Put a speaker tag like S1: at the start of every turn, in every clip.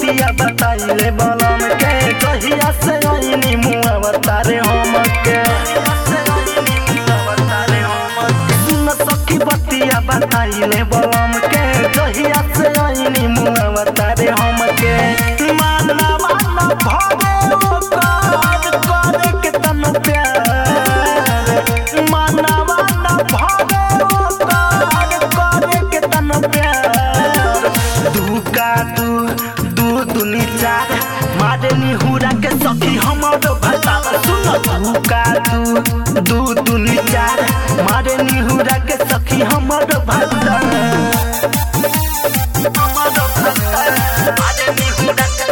S1: बतिया बताइले बलम के कहिया से आईनी मुआ बतारे हमके सुन सखी बतिया बताइले बलम के कहिया से आईनी मुआ बतारे हमके माना माना भागे वो करे के तन प्यार माना माना भागे वो करे के तन प्यार दुका दू दुनी चार मारे निहुरा के सखी हमरो भता सुन दुका दू दुनी चार मारे निहुरा के सखी हमरो भता मारे निहुरा के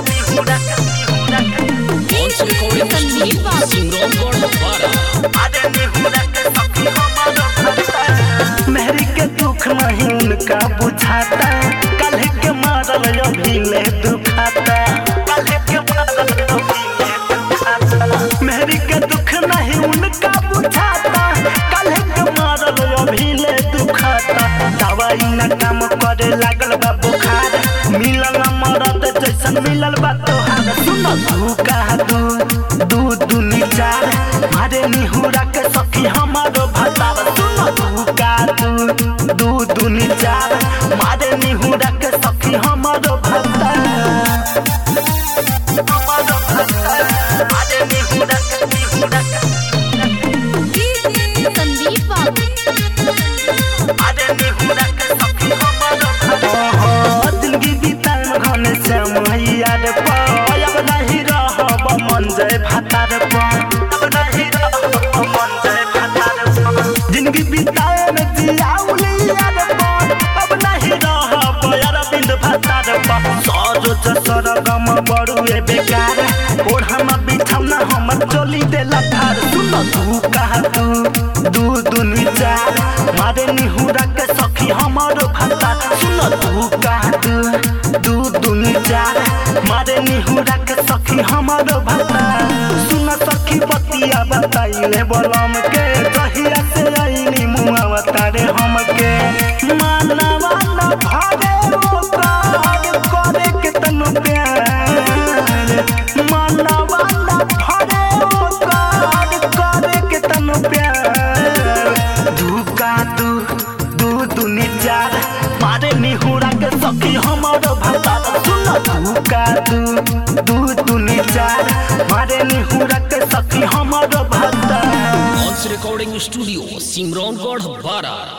S1: मेहरी के दुख नहीं उनका बुझाता कल के मारल अभी ले दुखाता कल के मारल अभी ले दुखाता मेहरी के दुख नहीं उनका बुझाता कल के मारल अभी ले दुखाता दवाई न काम करे लागल बा बुखार मिलल मरद जैसन मिलल बा तोहार सुन धुका दू दुनी चार मारे निहुरा के सखी हमारो भतार सुन धुका दू दुनी चार मारे निहुरा के सखी हमारो भतार मारे निहुरा के
S2: संदीप बाबू
S1: मारे निहुरा के सखी हमारो भतार जिंदगी बीतल घन से मैया रे अब नहीं रहब मन जय भतार अब नहीं रहब मन जय भतार जिंदगी बिताए में जियाउली यार अब नहीं रहब यार बिंद भतार सरो जसर गम बड़ुए बेकार ओढ़म बिछौना हम चोली देला थार सुन धुका दू दुनी चार मारे निहुरा के सखी हमरो भतार सुन धुका दू दुनी चार मारे निहुरा के सखी हमरो भतार सुन सखी बतिया बताइले बलम के कहिया से आईनी मुआ बतारे हमके माना माना भागे वो करे के तन प्यार माना माना भागे वो करे के तन प्यार धुका दू दुनी चार मारे निहुरा के सखी हमरो भतार सुन धुका दू दुनी चार मारे निहुरा के सखी हमरो भतार
S3: रिकॉर्डिंग स्टूडियो सिमरौनगढ़ बारा।